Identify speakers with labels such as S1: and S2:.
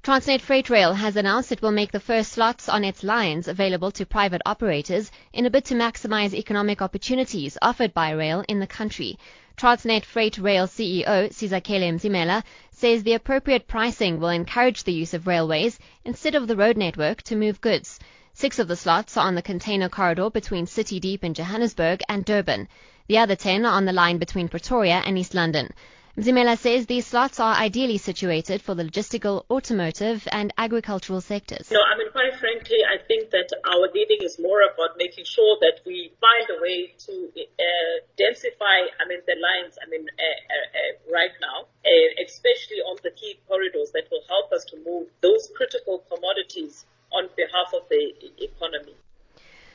S1: Transnet Freight Rail has announced it will make the first slots on its lines available to private operators in a bid to maximize economic opportunities offered by rail in the country. Transnet Freight Rail CEO Sizakele Mzimela says the appropriate pricing will encourage the use of railways instead of the road network to move goods. 6 of the slots are on the container corridor between City Deep in Johannesburg and Durban. The other 10 are on the line between Pretoria and East London. Mzimela says these slots are ideally situated for the logistical, automotive and agricultural sectors.
S2: Quite frankly, I think that our leading is more about making sure that we find a way to densify, the lines, right now, especially on the key corridors that will help us to move those critical commodities on behalf of the economy.